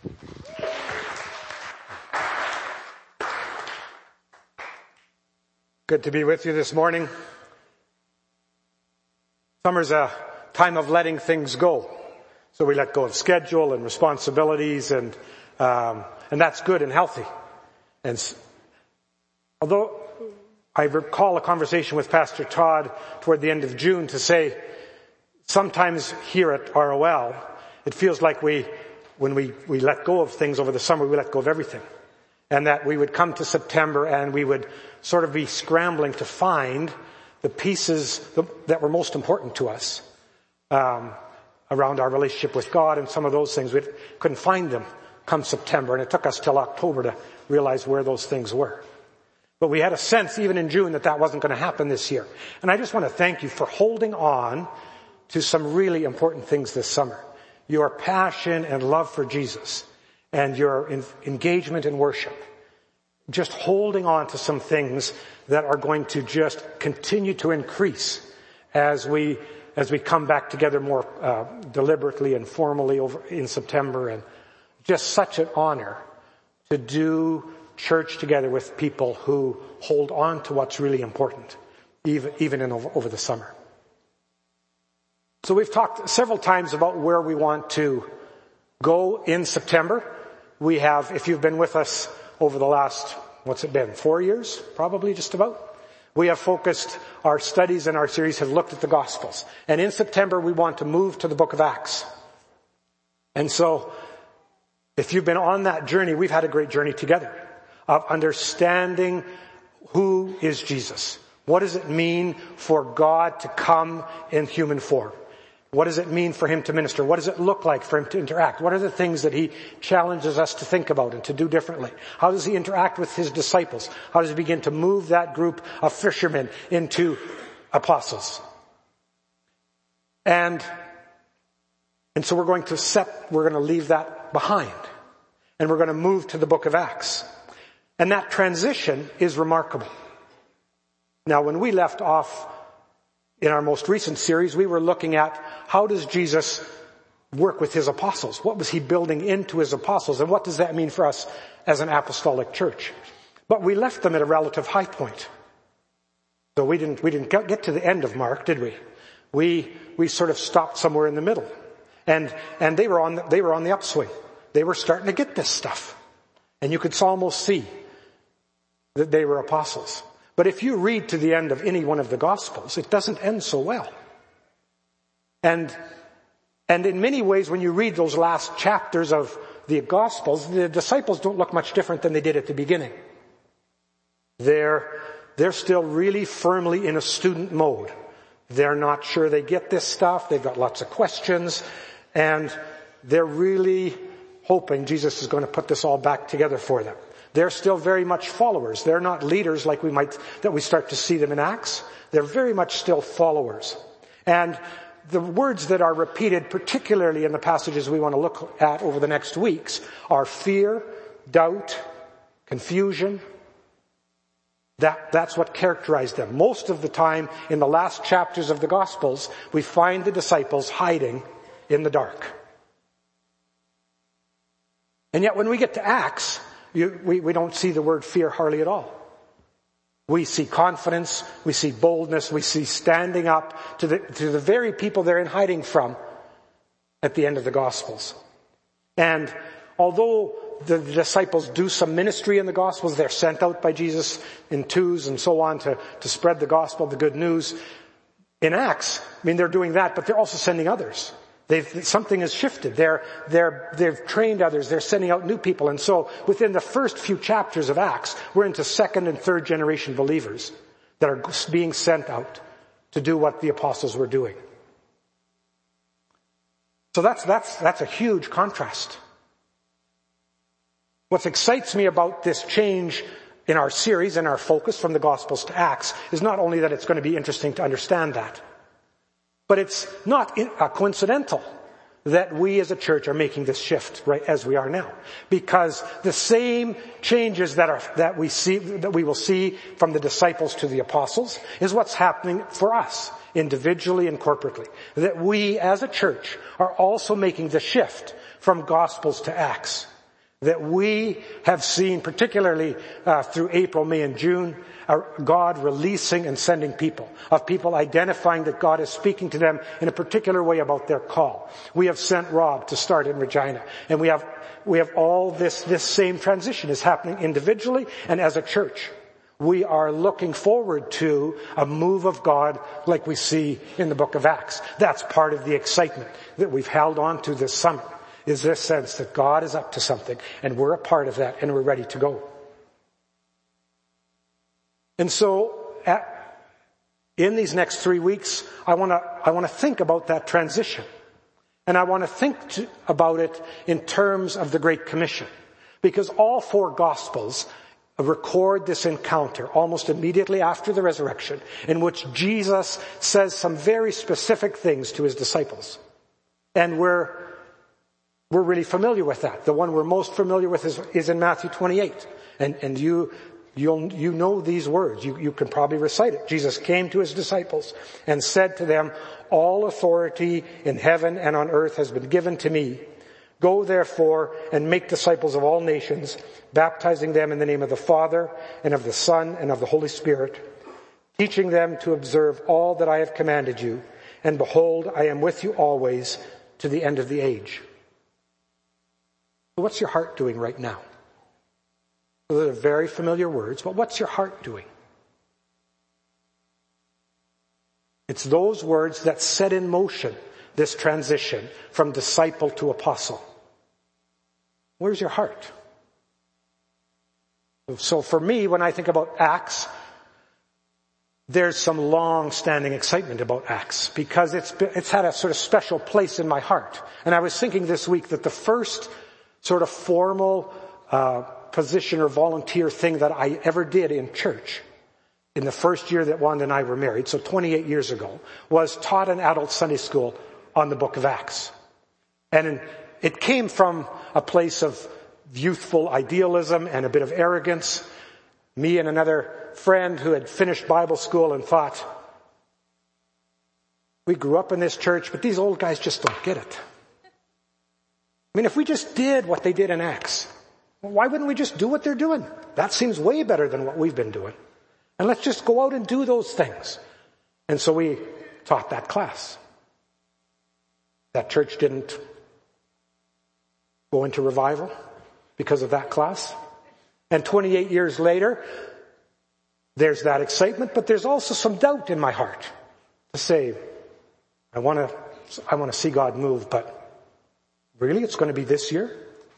Good to be with you this morning. Summer's a time of letting things go. So we let go of schedule and responsibilities, and that's good and healthy. And although I recall a conversation with Pastor Todd toward the end of June to say, sometimes here at ROL, it feels like when we let go of things over the summer, we let go of everything. And that we would come to September and we would sort of be scrambling to find the pieces that were most important to us around our relationship with God and some of those things. We couldn't find them come September, and it took us till October to realize where those things were. But we had a sense even in June that wasn't going to happen this year. And I just want to thank you for holding on to some really important things this summer. Your passion and love for Jesus and your engagement in worship. Just holding on to some things that are going to just continue to increase as we come back together more deliberately and formally over in September. And just such an honor to do church together with people who hold on to what's really important, even over the summer. So we've talked several times about where we want to go in September. We have, if you've been with us over the last, 4 years? Probably just about. We have focused our studies and our series have looked at the Gospels. And in September, we want to move to the book of Acts. And so, if you've been on that journey, we've had a great journey together of understanding who is Jesus. What does it mean for God to come in human form? What does it mean for him to minister? What does it look like for him to interact? What are the things that he challenges us to think about and to do differently? How does he interact with his disciples? How does he begin to move that group of fishermen into apostles? And so we're going to leave that behind. And we're going to move to the book of Acts. And that transition is remarkable. Now, when we left off in our most recent series, we were looking at how does Jesus work with his apostles? What was he building into his apostles? And what does that mean for us as an apostolic church? But we left them at a relative high point. So we didn't get to the end of Mark, did we? We sort of stopped somewhere in the middle. And they were on the upswing. They were starting to get this stuff. And you could almost see that they were apostles. But if you read to the end of any one of the Gospels, it doesn't end so well. And in many ways, when you read those last chapters of the Gospels, the disciples don't look much different than they did at the beginning. They're still really firmly in a student mode. They're not sure they get this stuff. They've got lots of questions. And they're really hoping Jesus is going to put this all back together for them. They're still very much followers. They're not leaders like that we start to see them in Acts. They're very much still followers. And the words that are repeated, particularly in the passages we want to look at over the next weeks, are fear, doubt, confusion. That's what characterized them. Most of the time in the last chapters of the Gospels, we find the disciples hiding in the dark. And yet when we get to Acts, we don't see the word fear hardly at all. We see confidence, we see boldness, we see standing up to the very people they're in hiding from at the end of the Gospels. And although the disciples do some ministry in the Gospels, they're sent out by Jesus in twos and so on to spread the gospel, the good news. In Acts, they're doing that, but they're also sending others. Something has shifted. They've trained others. They're sending out new people. And so within the first few chapters of Acts, we're into second and third generation believers that are being sent out to do what the apostles were doing. So that's a huge contrast. What excites me about this change in our series and our focus from the Gospels to Acts is not only that it's going to be interesting to understand that, but it's not coincidental that we as a church are making this shift right as we are now. Because the same changes that we will see from the disciples to the apostles is what's happening for us individually and corporately. That we as a church are also making the shift from Gospels to Acts. that we have seen, particularly through April, May, and June, God releasing and sending people, of people identifying that God is speaking to them in a particular way about their call. We have sent Rob to start in Regina, and we have all this same transition is happening individually and as a church. We are looking forward to a move of God like we see in the book of Acts. That's part of the excitement that we've held on to this summer, is this sense that God is up to something and we're a part of that and we're ready to go. And so in these next 3 weeks, I want to think about that transition. And I want to think about it in terms of the Great Commission. Because all 4 Gospels record this encounter almost immediately after the resurrection, in which Jesus says some very specific things to his disciples. And we're really familiar with that. The one we're most familiar with is in Matthew 28. And you know these words. You can probably recite it. Jesus came to his disciples and said to them, "All authority in heaven and on earth has been given to me. Go therefore and make disciples of all nations, baptizing them in the name of the Father and of the Son and of the Holy Spirit, teaching them to observe all that I have commanded you. And behold, I am with you always to the end of the age." What's your heart doing right now? Those are very familiar words, but what's your heart doing? It's those words that set in motion this transition from disciple to apostle. Where's your heart? So for me, when I think about Acts, there's some long-standing excitement about Acts because it's had a sort of special place in my heart. And I was thinking this week that the first sort of formal position or volunteer thing that I ever did in church in the first year that Wanda and I were married, so 28 years ago, was taught an adult Sunday school on the book of Acts. And it came from a place of youthful idealism and a bit of arrogance. Me and another friend who had finished Bible school and thought, we grew up in this church, but these old guys just don't get it. I mean, if we just did what they did in Acts, why wouldn't we just do what they're doing? That seems way better than what we've been doing. And let's just go out and do those things. And so we taught that class. That church didn't go into revival because of that class. And 28 years later, there's that excitement, but there's also some doubt in my heart to say, I want to see God move, but really it's going to be this year?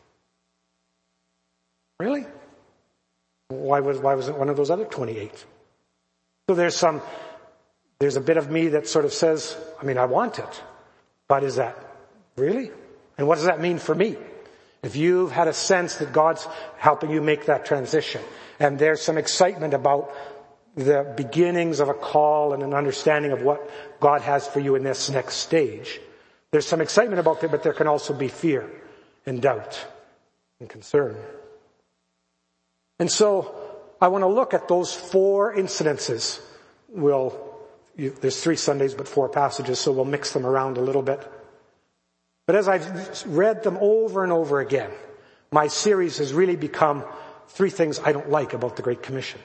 Really? Why was it one of those other 28? So there's a bit of me that sort of says, I mean, I want it, but is that really? And what does that mean for me? If you've had a sense that God's helping you make that transition, and there's some excitement about the beginnings of a call and an understanding of what God has for you in this next stage, there's some excitement about it, but there can also be fear and doubt and concern. And so I want to look at those 4 incidences. There's 3 Sundays, but 4 passages, so we'll mix them around a little bit. But as I've read them over and over again, my series has really become 3 things I don't like about the Great Commission.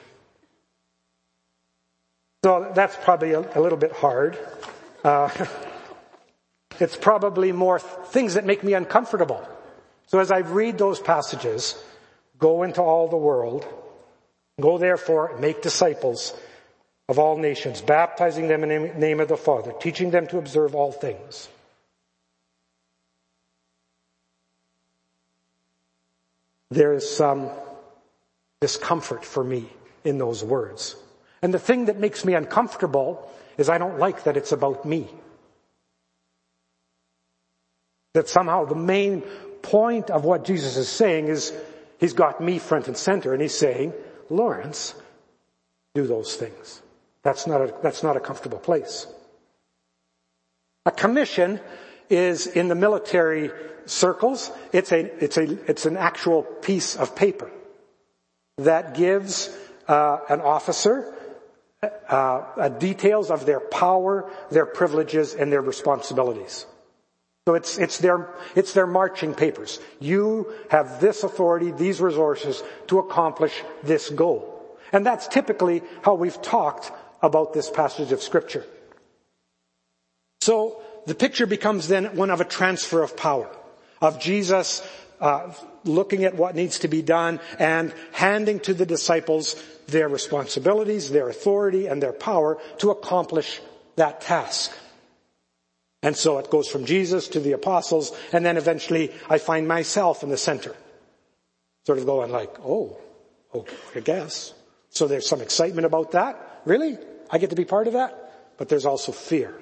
So that's probably a little bit hard. It's probably more things that make me uncomfortable. So as I read those passages, go into all the world, go therefore, make disciples of all nations, baptizing them in the name of the Father, teaching them to observe all things. There is some discomfort for me in those words. And the thing that makes me uncomfortable is I don't like that it's about me. That somehow the main point of what Jesus is saying is he's got me front and center, and he's saying, Lawrence, do those things. That's not a comfortable place. A commission is in the military circles. It's an actual piece of paper that gives an officer details of their power, their privileges, and their responsibilities. So it's their marching papers. You have this authority, these resources to accomplish this goal. And that's typically how we've talked about this passage of Scripture. So the picture becomes then one of a transfer of power, of Jesus looking at what needs to be done and handing to the disciples their responsibilities, their authority, and their power to accomplish that task. And so it goes from Jesus to the apostles, and then eventually I find myself in the center. Sort of going like, oh, I guess. So there's some excitement about that. Really? I get to be part of that? But there's also fear.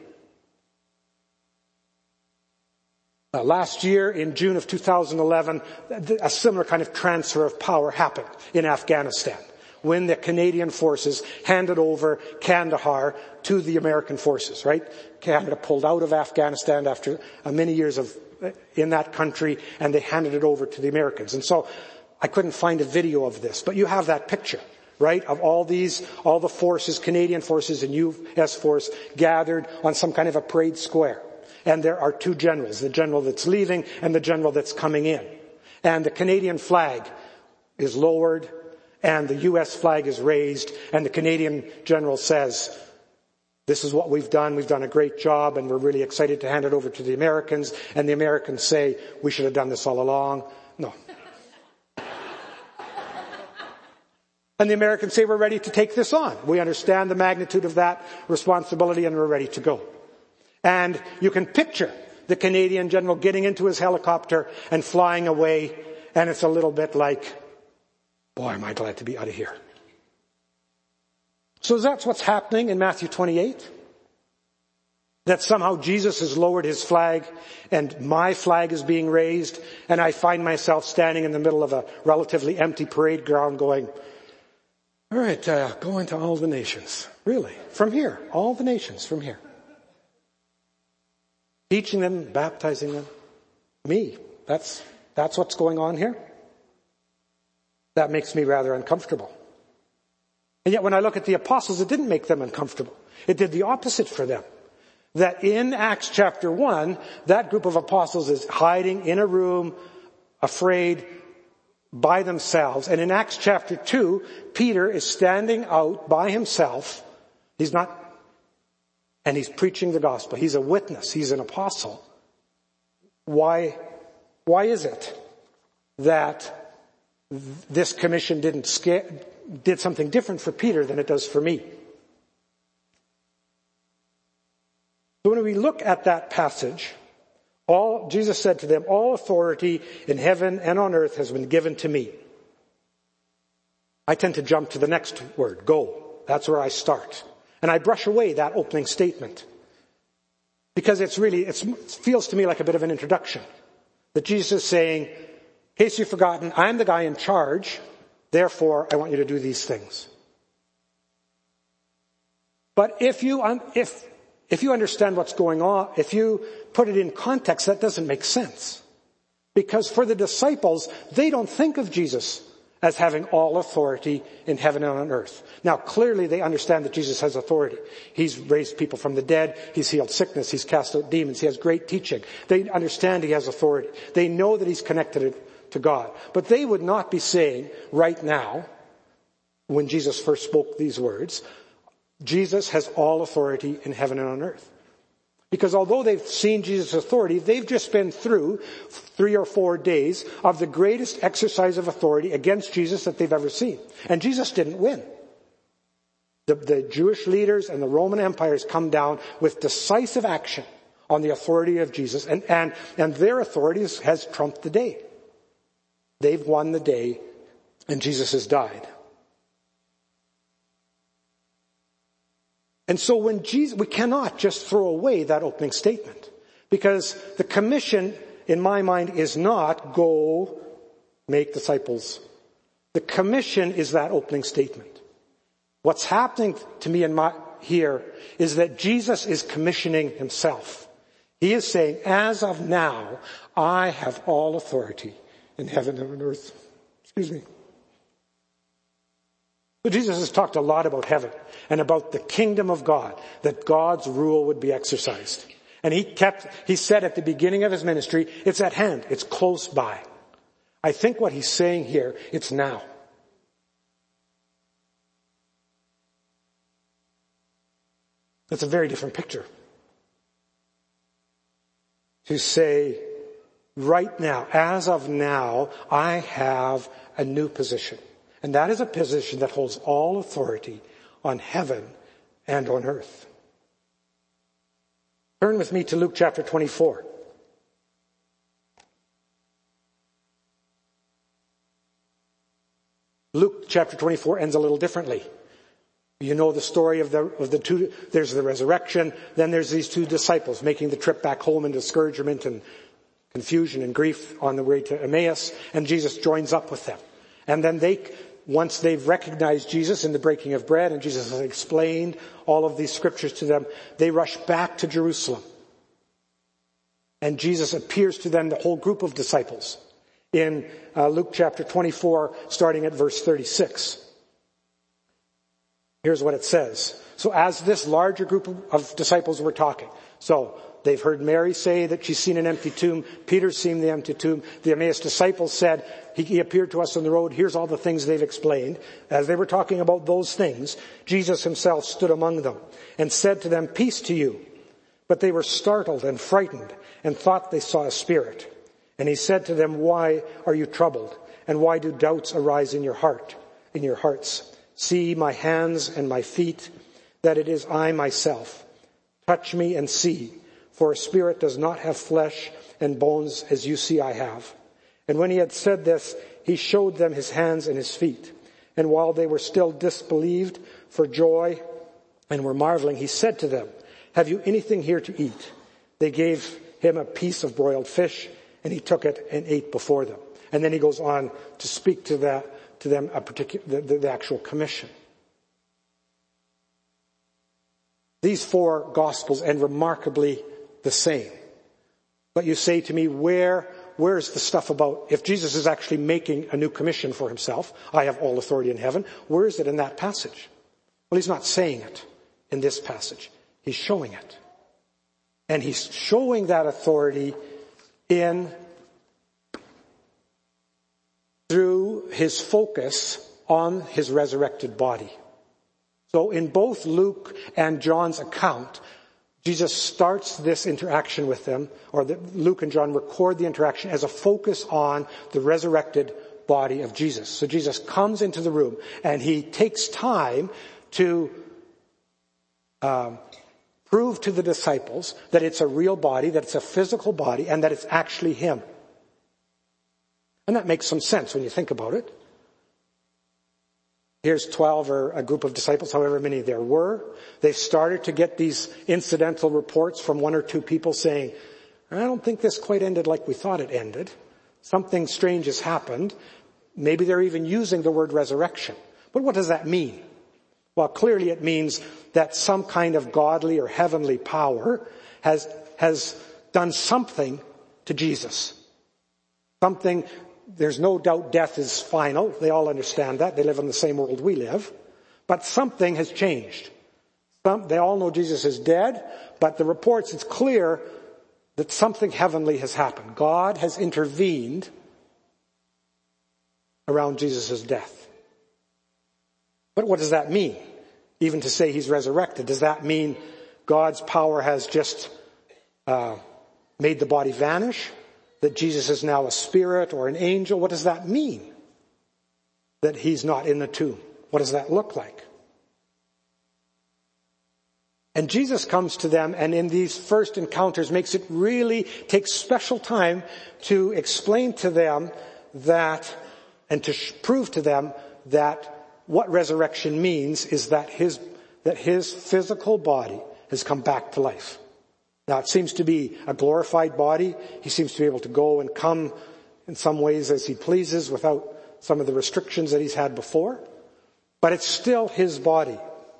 Last year, in June of 2011, a similar kind of transfer of power happened in Afghanistan when the Canadian forces handed over Kandahar to the American forces, right? Canada pulled out of Afghanistan after many years in that country, and they handed it over to the Americans. And so I couldn't find a video of this, but you have that picture, right? Of all the forces, Canadian forces and U.S. force gathered on some kind of a parade square. And there are two generals, the general that's leaving and the general that's coming in. And the Canadian flag is lowered and the U.S. flag is raised, and the Canadian general says, this is what we've done a great job, and we're really excited to hand it over to the Americans. And the Americans say, we should have done this all along. No. And the Americans say, we're ready to take this on. We understand the magnitude of that responsibility and we're ready to go. And you can picture the Canadian general getting into his helicopter and flying away, and it's a little bit like, boy, am I glad to be out of here. So that's what's happening in Matthew 28. That somehow Jesus has lowered his flag and my flag is being raised, and I find myself standing in the middle of a relatively empty parade ground going, all right, go into all the nations. Really? From here. All the nations from here. Teaching them, baptizing them. Me. That's what's going on here. That makes me rather uncomfortable. And yet when I look at the apostles, it didn't make them uncomfortable. It did the opposite for them. That in Acts chapter 1, that group of apostles is hiding in a room, afraid, by themselves. And in Acts chapter 2, Peter is standing out by himself. And he's preaching the gospel. He's a witness. He's an apostle. Why is it that this commission did something different for Peter than it does for me? So when we look at that passage, Jesus said to them, all authority in heaven and on earth has been given to me. I tend to jump to the next word, go. That's where I start. And I brush away that opening statement. Because it feels to me like a bit of an introduction. That Jesus is saying, in case you've forgotten, I'm the guy in charge, therefore I want you to do these things. But if you understand what's going on, if you put it in context, that doesn't make sense. Because for the disciples, they don't think of Jesus as having all authority in heaven and on earth. Now, clearly they understand that Jesus has authority. He's raised people from the dead. He's healed sickness. He's cast out demons. He has great teaching. They understand he has authority. They know that he's connected to God. But they would not be saying right now, when Jesus first spoke these words, Jesus has all authority in heaven and on earth. Because although they've seen Jesus' authority, they've just been through 3 or 4 days of the greatest exercise of authority against Jesus that they've ever seen. And Jesus didn't win. The Jewish leaders and the Roman empires come down with decisive action on the authority of Jesus. And their authority has trumped the day. They've won the day and Jesus has died. And so we cannot just throw away that opening statement, because the commission, in my mind, is not go make disciples. The commission is that opening statement. What's happening to me here is that Jesus is commissioning himself. He is saying, as of now, I have all authority in heaven and on earth. Excuse me. So Jesus has talked a lot about heaven and about the kingdom of God, that God's rule would be exercised. And he said at the beginning of his ministry, it's at hand, it's close by. I think what he's saying here, it's now. That's a very different picture. To say, right now, as of now, I have a new position. And that is a position that holds all authority on heaven and on earth. Turn with me to Luke chapter 24. Luke chapter 24 ends a little differently. You know the story of the two. There's the resurrection. Then there's these two disciples making the trip back home in discouragement and confusion and grief on the way to Emmaus. And Jesus joins up with them. And then once they've recognized Jesus in the breaking of bread and Jesus has explained all of these scriptures to them, they rush back to Jerusalem. And Jesus appears to them, the whole group of disciples, in Luke chapter 24, starting at verse 36. Here's what it says. So as this larger group of disciples were talking, so they've heard Mary say that she's seen an empty tomb. Peter's seen the empty tomb. The Emmaus disciples said, he appeared to us on the road. Here's all the things they've explained. As they were talking about those things, Jesus himself stood among them and said to them, peace to you. But they were startled and frightened and thought they saw a spirit. And he said to them, why are you troubled? And why do doubts arise in your hearts? See my hands and my feet, that it is I myself. Touch me and see, for a spirit does not have flesh and bones as you see I have. And when he had said this, he showed them his hands and his feet. And while they were still disbelieved for joy and were marveling, he said to them, have you anything here to eat? They gave him a piece of broiled fish, and he took it and ate before them. And then he goes on to speak to them the actual commission. These four gospels end remarkably the same. But you say to me, where's the stuff about, if Jesus is actually making a new commission for himself, I have all authority in heaven, where is it in that passage? Well, he's not saying it in this passage. He's showing it. And he's showing that authority through his focus on his resurrected body. So in both Luke and John's account, Jesus starts this interaction with them, or Luke and John record the interaction as a focus on the resurrected body of Jesus. So Jesus comes into the room and he takes time to prove to the disciples that it's a real body, that it's a physical body, and that it's actually him. And that makes some sense when you think about it. Here's 12 or a group of disciples, however many there were. They've started to get these incidental reports from one or two people saying, I don't think this quite ended like we thought it ended. Something strange has happened. Maybe they're even using the word resurrection. But what does that mean? Well, clearly it means that some kind of godly or heavenly power has done something to Jesus. Something. There's no doubt death is final. They all understand that. They live in the same world we live. But something has changed. They all know Jesus is dead, but the reports, it's clear that something heavenly has happened. God has intervened around Jesus' death. But what does that mean? Even to say he's resurrected, does that mean God's power has just made the body vanish? That Jesus is now a spirit or an angel? What does that mean? That he's not in the tomb? What does that look like? And Jesus comes to them and in these first encounters takes special time to explain to them that, and to prove to them that what resurrection means is that his physical body has come back to life. Now, it seems to be a glorified body. He seems to be able to go and come in some ways as he pleases without some of the restrictions that he's had before. But it's still his body.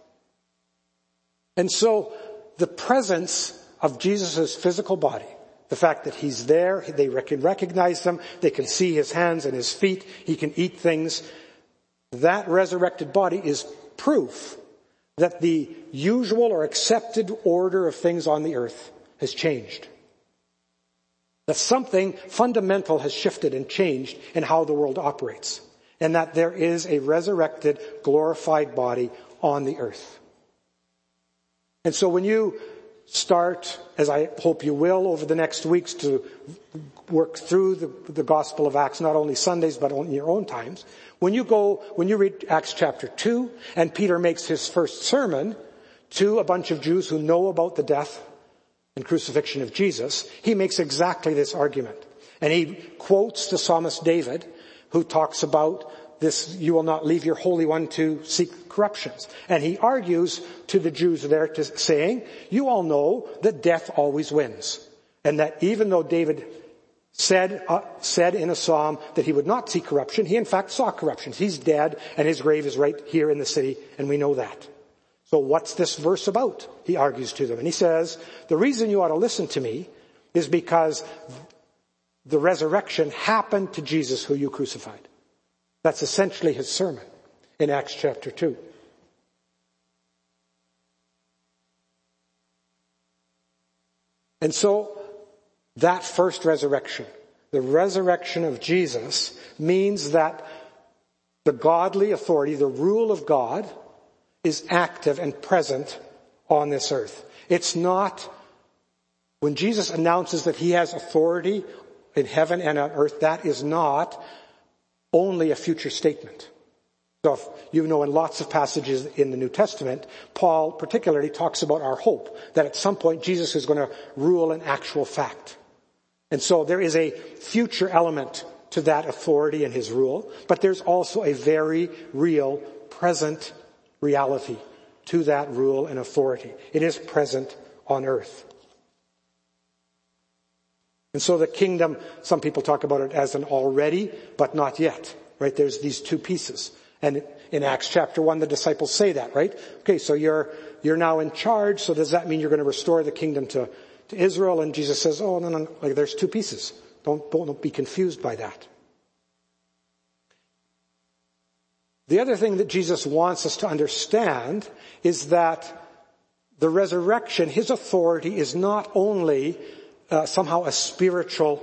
And so the presence of Jesus' physical body, the fact that he's there, they can recognize him, they can see his hands and his feet, he can eat things. That resurrected body is proof that the usual or accepted order of things on the earth has changed. That something fundamental has shifted and changed in how the world operates. And that there is a resurrected, glorified body on the earth. And so when you start, as I hope you will over the next weeks, to work through the Gospel of Acts, not only Sundays but on your own times, when you read Acts chapter 2, and Peter makes his first sermon to a bunch of Jews who know about the death and crucifixion of Jesus, he makes exactly this argument. And he quotes the psalmist David, who talks about this, you will not leave your Holy One to seek corruptions. And he argues to the Jews there saying, you all know that death always wins. And that even though David said in a psalm that he would not see corruption, he in fact saw corruption. He's dead and his grave is right here in the city, and we know that. So what's this verse about? He argues to them. And he says, the reason you ought to listen to me is because the resurrection happened to Jesus who you crucified. That's essentially his sermon in Acts chapter 2. And so that first resurrection, the resurrection of Jesus, means that the godly authority, the rule of God, is active and present on this earth. It's not, when Jesus announces that he has authority in heaven and on earth, that is not only a future statement. So if you know, in lots of passages in the New Testament, Paul particularly talks about our hope that at some point Jesus is going to rule in actual fact. And so there is a future element to that authority and his rule, but there's also a very real present reality to that rule and authority. It is present on earth. And so the kingdom, some people talk about it as an already, but not yet, right? There's these two pieces. And in Acts chapter 1, the disciples say that, right? Okay, so you're now in charge, so does that mean you're going to restore the kingdom to Israel? And Jesus says, oh, no, like there's two pieces. Don't be confused by that. The other thing that Jesus wants us to understand is that the resurrection, his authority, is not only somehow a spiritual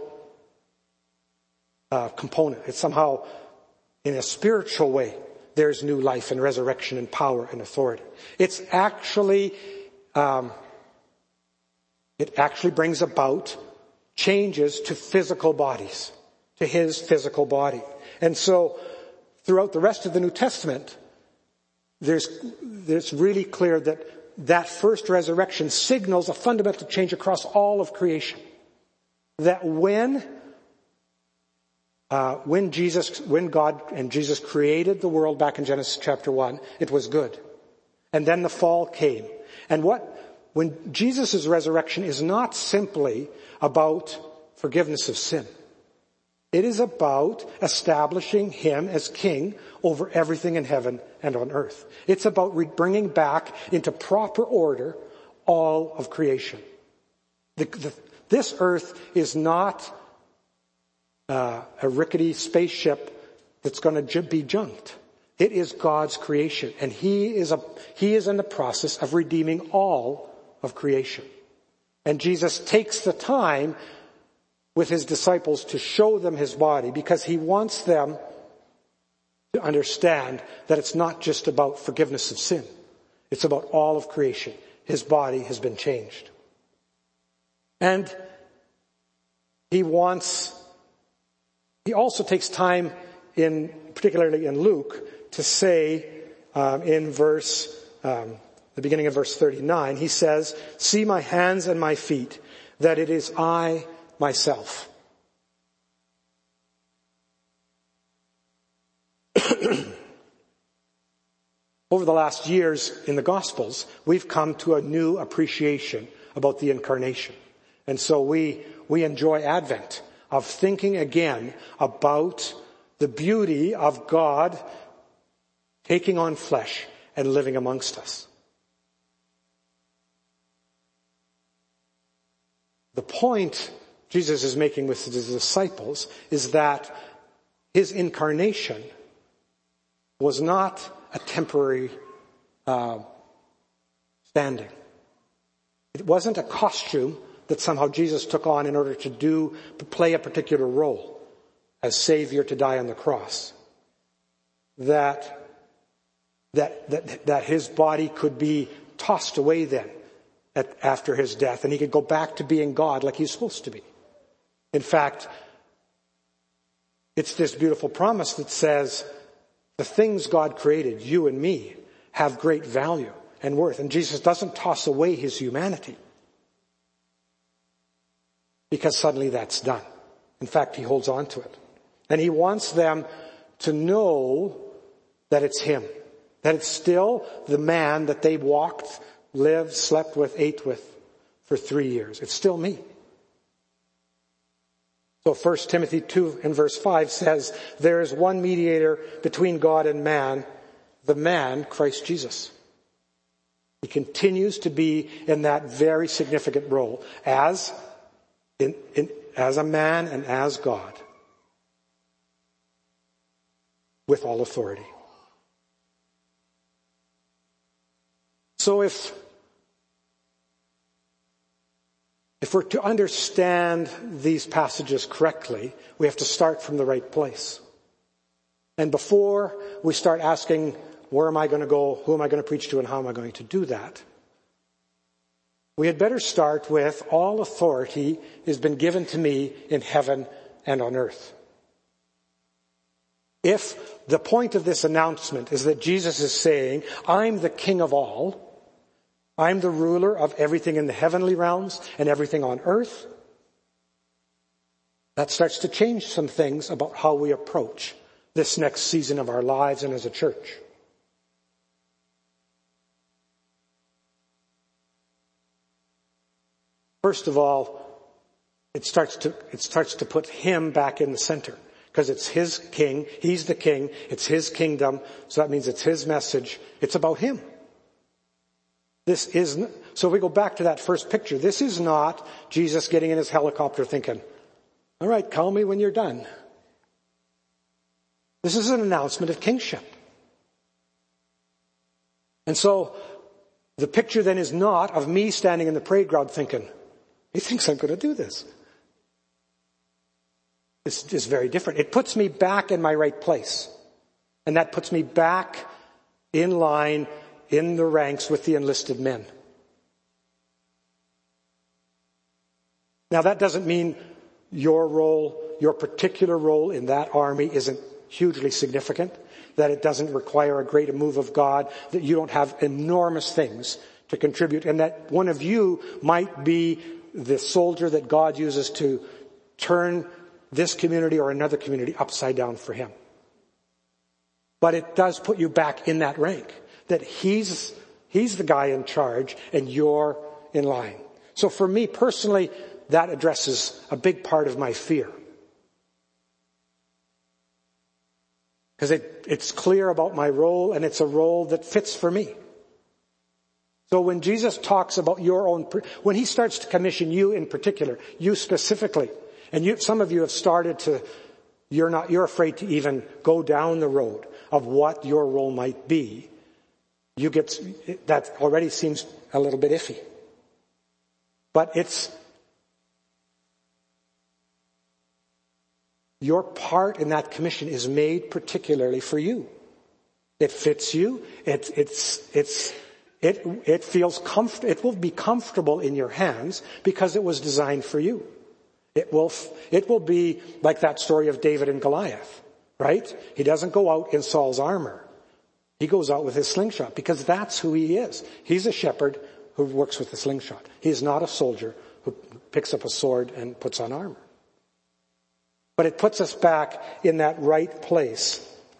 component. It's somehow, in a spiritual way, there's new life and resurrection and power and authority. It's actually, it actually brings about changes to physical bodies, to his physical body. And so, throughout the rest of the New Testament, there's really clear that first resurrection signals a fundamental change across all of creation. That when God and Jesus created the world back in Genesis chapter 1, it was good. And then the fall came. And when Jesus' resurrection is not simply about forgiveness of sin. It is about establishing him as king over everything in heaven and on earth. It's about bringing back into proper order all of creation. This earth is not a rickety spaceship that's going to be junked. It is God's creation, and he is in the process of redeeming all of creation. And Jesus takes the time with his disciples to show them his body, because he wants them to understand that it's not just about forgiveness of sin. It's about all of creation. His body has been changed. And he also takes time particularly in Luke, to say in the beginning of verse 39, he says, "See my hands and my feet, that it is I myself." Over the last years in the Gospels, we've come to a new appreciation about the incarnation. And so we enjoy Advent, of thinking again about the beauty of God taking on flesh and living amongst us. The point Jesus is making with his disciples is that his incarnation was not a temporary standing. It wasn't a costume that somehow Jesus took on in order to play a particular role as Savior to die on the cross. That his body could be tossed away then after his death, and he could go back to being God like he's supposed to be. In fact, it's this beautiful promise that says the things God created, you and me, have great value and worth. And Jesus doesn't toss away his humanity because suddenly that's done. In fact, he holds on to it. And he wants them to know that it's him, that it's still the man that they walked, lived, slept with, ate with for 3 years. It's still me. So 1 Timothy 2 and verse 5 says, there is one mediator between God and man, the man, Christ Jesus. He continues to be in that very significant role as a man and as God, with all authority. So if we're to understand these passages correctly, we have to start from the right place. And before we start asking, where am I going to go, who am I going to preach to, and how am I going to do that, we had better start with, all authority has been given to me in heaven and on earth. If the point of this announcement is that Jesus is saying, I'm the King of all, I'm the ruler of everything in the heavenly realms and everything on earth, that starts to change some things about how we approach this next season of our lives and as a church. First of all, it starts to put him back in the center, because it's his king, he's the king, it's his kingdom, so that means it's his message, it's about him. So if we go back to that first picture, this is not Jesus getting in his helicopter thinking, all right, call me when you're done. This is an announcement of kingship. And so the picture then is not of me standing in the parade ground thinking, he thinks I'm going to do this. This is very different. It puts me back in my right place. And that puts me back in line in the ranks with the enlisted men. Now that doesn't mean your role, your particular role in that army isn't hugely significant, that it doesn't require a great move of God, that you don't have enormous things to contribute, and that one of you might be the soldier that God uses to turn this community or another community upside down for him. But it does put you back in that rank, that he's the guy in charge and you're in line. So for me personally, that addresses a big part of my fear. Because it's clear about my role, and it's a role that fits for me. So when Jesus talks about when he starts to commission you in particular, you specifically, and some of you have started to, you're afraid to even go down the road of what your role might be. That already seems a little bit iffy. But your part in that commission is made particularly for you. It fits you. It feels comfortable. It will be comfortable in your hands because it was designed for you. It will be like that story of David and Goliath, right? He doesn't go out in Saul's armor. He goes out with his slingshot because that's who he is. He's a shepherd who works with the slingshot. He's not a soldier who picks up a sword and puts on armor. But it puts us back in that right place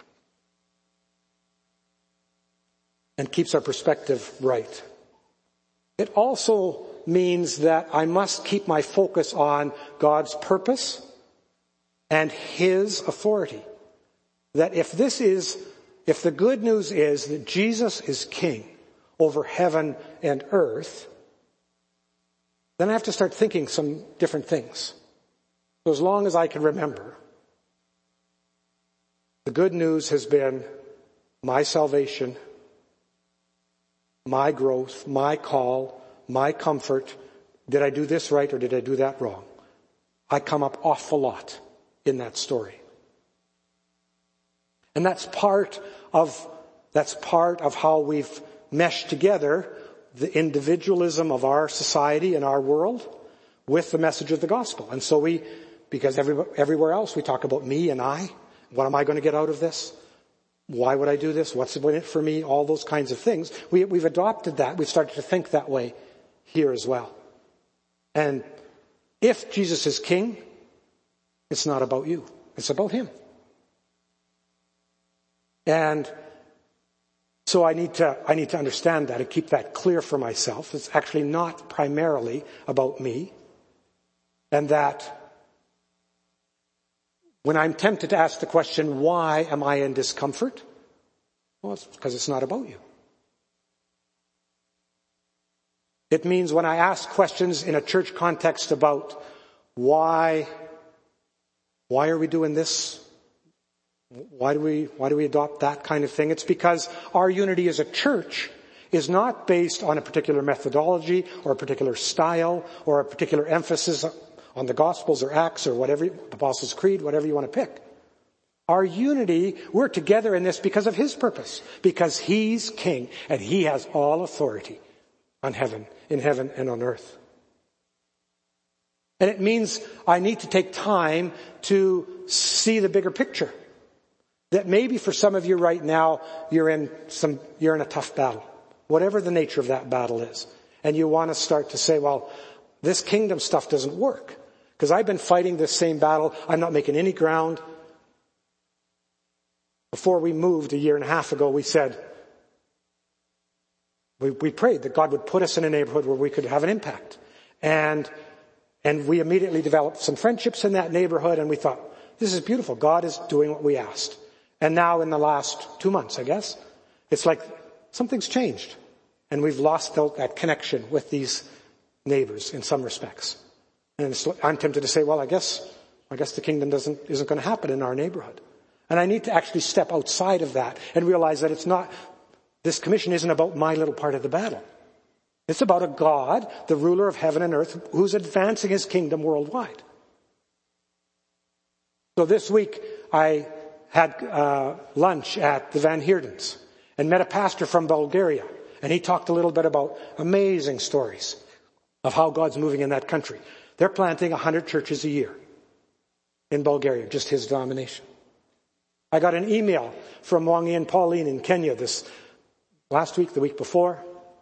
and keeps our perspective right. It also means that I must keep my focus on God's purpose and his authority. That if the good news is that Jesus is king over heaven and earth, then I have to start thinking some different things. So as long as I can remember, the good news has been my salvation, my growth, my call, my comfort, Did I do this right or did I do that wrong? I come up awful lot in that story. And that's part of how we've meshed together the individualism of our society and our world with the message of the gospel. And so because everywhere else we talk about me and I, what am I going to get out of this? Why would I do this? What's in it for me? All those kinds of things. We've adopted that. We've started to think that way here as well. And if Jesus is king, it's not about you. It's about him. And so I need to understand that and keep that clear for myself. It's actually not primarily about me. And that when I'm tempted to ask the question, why am I in discomfort? Well, it's because it's not about you. It means when I ask questions in a church context about why are we doing this? Why do we adopt that kind of thing? It's because our unity as a church is not based on a particular methodology or a particular style or a particular emphasis on the Gospels or Acts or whatever, Apostles' Creed, whatever you want to pick. Our unity, we're together in this because of his purpose, because he's king and he has all authority in heaven and on earth. And it means I need to take time to see the bigger picture. That maybe for some of you right now, you're in a tough battle, whatever the nature of that battle is. And you want to start to say, well, this kingdom stuff doesn't work. Because I've been fighting this same battle. I'm not making any ground. Before we moved a year and a half ago, we said, we prayed that God would put us in a neighborhood where we could have an impact. And we immediately developed some friendships in that neighborhood, and we thought, this is beautiful. God is doing what we asked. And now in the last 2 months, I guess, it's like something's changed. And we've lost that connection with these neighbors in some respects. And I'm tempted to say, well, I guess the kingdom isn't going to happen in our neighborhood. And I need to actually step outside of that and realize that this commission isn't about my little part of the battle. It's about a God, the ruler of heaven and earth, who's advancing his kingdom worldwide. So this week I had lunch at the Van Heerdens and met a pastor from Bulgaria. And he talked a little bit about amazing stories of how God's moving in that country. They're planting 100 churches a year in Bulgaria, just his denomination. I got an email from Mwangi and Pauline in Kenya this last week, the week before.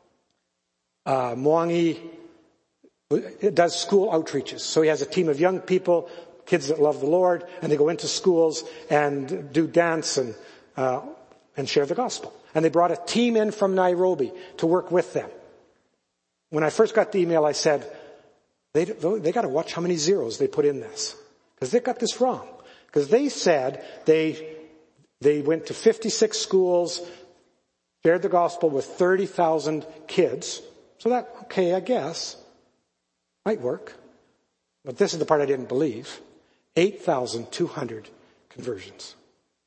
Mwangi does school outreaches. So he has a team of young people, kids that love the Lord, and they go into schools and do dance and share the gospel. And they brought a team in from Nairobi to work with them. When I first got the email, I said, they got to watch how many zeros they put in this, because they got this wrong. Because they said they went to 56 schools, shared the gospel with 30,000 kids. So that, okay, I guess, might work. But this is the part I didn't believe. 8,200 conversions.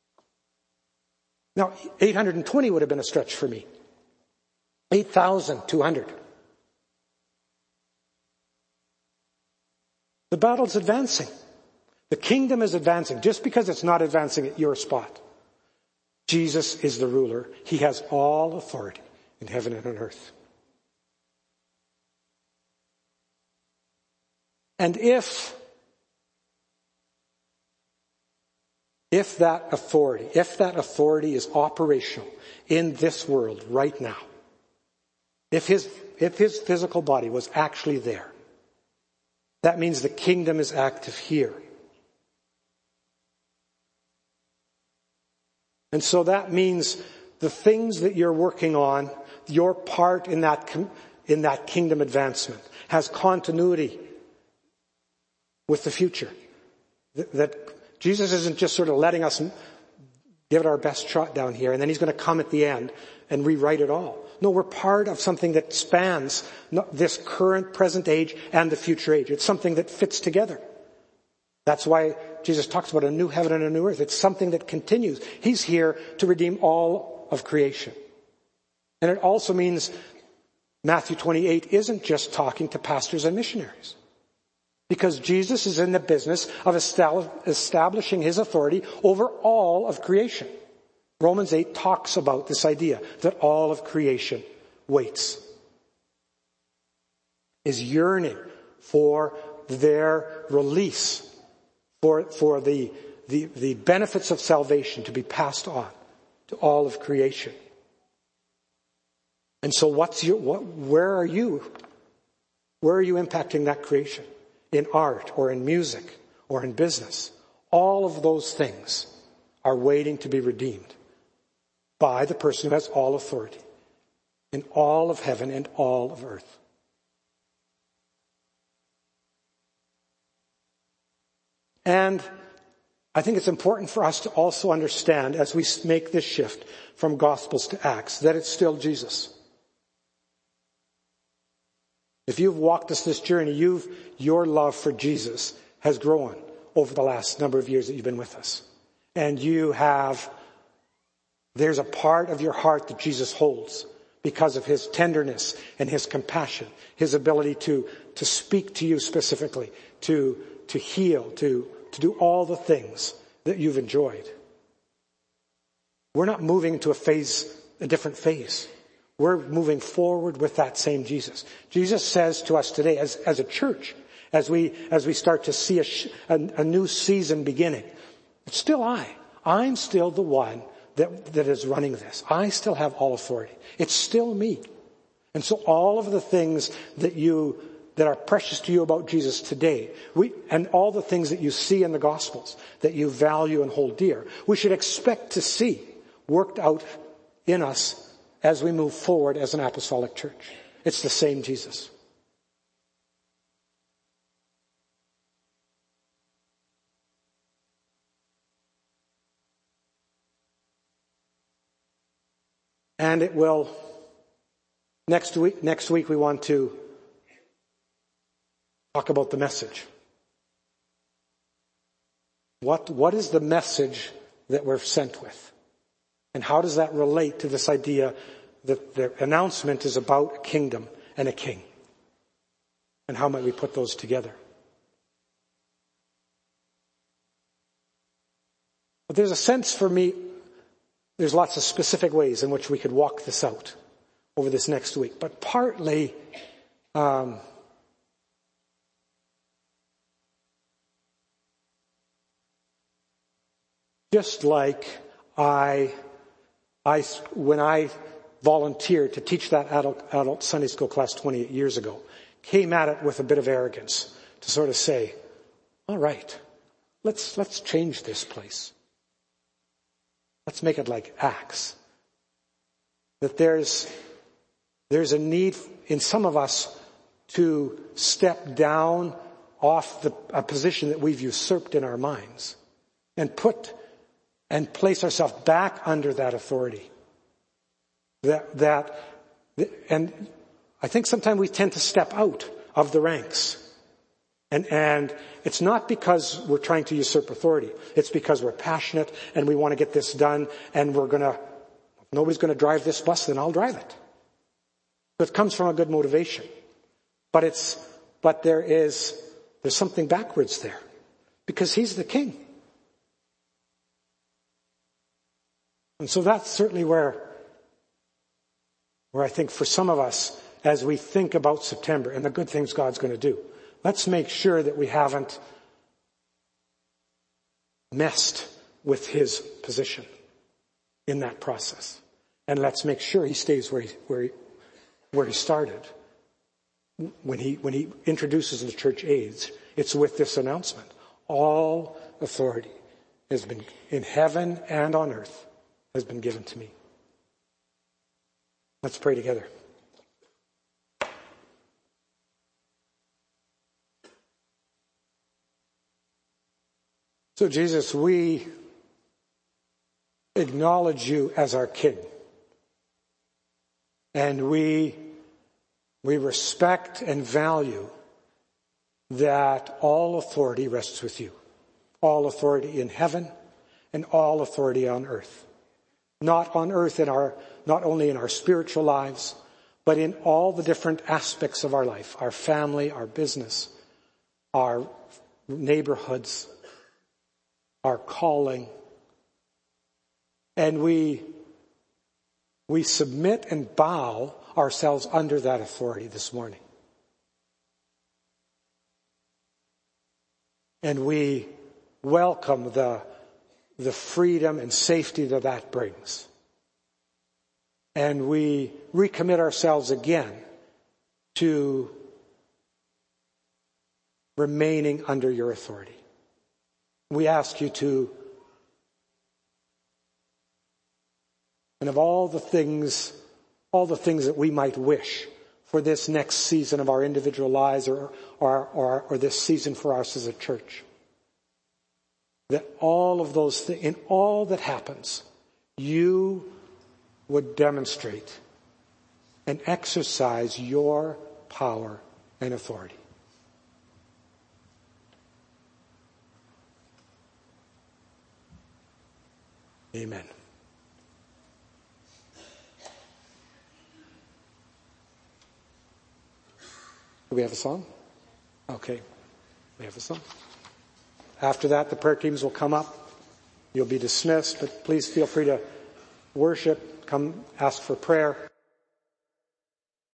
Now, 820 would have been a stretch for me. 8,200. The battle's advancing. The kingdom is advancing. Just because it's not advancing at your spot. Jesus is the ruler. He has all authority in heaven and on earth. And if that authority is operational in this world right now, if his physical body was actually there, that means the kingdom is active here. And so that means the things that you're working on, your part in that kingdom advancement has continuity with the future. That Jesus isn't just sort of letting us give it our best shot down here and then he's going to come at the end and rewrite it all. No, we're part of something that spans this current, present age and the future age. It's something that fits together. That's why Jesus talks about a new heaven and a new earth. It's something that continues. He's here to redeem all of creation. And it also means Matthew 28 isn't just talking to pastors and missionaries, because Jesus is in the business of establishing his authority over all of creation. Romans 8 talks about this idea that all of creation waits, is yearning for their release, for the benefits of salvation to be passed on to all of creation. And so where are you? Where are you impacting that creation? In art or in music or in business? All of those things are waiting to be redeemed by the person who has all authority in all of heaven and all of earth. And I think it's important for us to also understand, as we make this shift from Gospels to Acts, that it's still Jesus. If you've walked us this journey, your love for Jesus has grown over the last number of years that you've been with us. And there's a part of your heart that Jesus holds because of his tenderness and his compassion, his ability to speak to you specifically, to heal, to do all the things that you've enjoyed. We're not moving into a different phase. We're moving forward with that same Jesus. Jesus says to us today as a church, as we start to see a new season beginning, it's still I'm still the one that is running this. I still have all authority. It's still me. And so all of the things that are precious to you about Jesus today, and all the things that you see in the Gospels that you value and hold dear, we should expect to see worked out in us as we move forward as an apostolic church. It's the same Jesus. And it will, next week we want to talk about the message. What is the message that we're sent with? And how does that relate to this idea that the announcement is about a kingdom and a king? And how might we put those together? But there's a sense for me, there's lots of specific ways in which we could walk this out over this next week. But partly, just like when I volunteered to teach that adult Sunday school class 28 years ago, came at it with a bit of arrogance to sort of say, all right, let's change this place. Let's make it like Acts. That there's a need in some of us to step down off a position that we've usurped in our minds and place ourselves back under that authority. And I think sometimes we tend to step out of the ranks. And it's not because we're trying to usurp authority. It's because we're passionate and we want to get this done, and nobody's going to drive this bus, then I'll drive it. So it comes from a good motivation. But there's something backwards there, because he's the king. And so that's certainly where I think for some of us, as we think about September and the good things God's going to do, let's make sure that we haven't messed with his position in that process. And let's make sure he stays where he started. When he introduces the church age, it's with this announcement. All authority has been in heaven and on earth has been given to me. Let's pray together. So Jesus, we acknowledge you as our King. And we respect and value that all authority rests with you. All authority in heaven and all authority on earth. Not on earth not only in our spiritual lives, but in all the different aspects of our life, our family, our business, our neighborhoods, our calling. And we submit and bow ourselves under that authority this morning. And we welcome the freedom and safety that brings. And we recommit ourselves again to remaining under your authority. We ask you to, and of all the things that we might wish for this next season of our individual lives or this season for us as a church, that all of those things, in all that happens, you would demonstrate and exercise your power and authority. Amen. Do we have a song? Okay, we have a song. After that, the prayer teams will come up. You'll be dismissed, but please feel free to worship, come ask for prayer.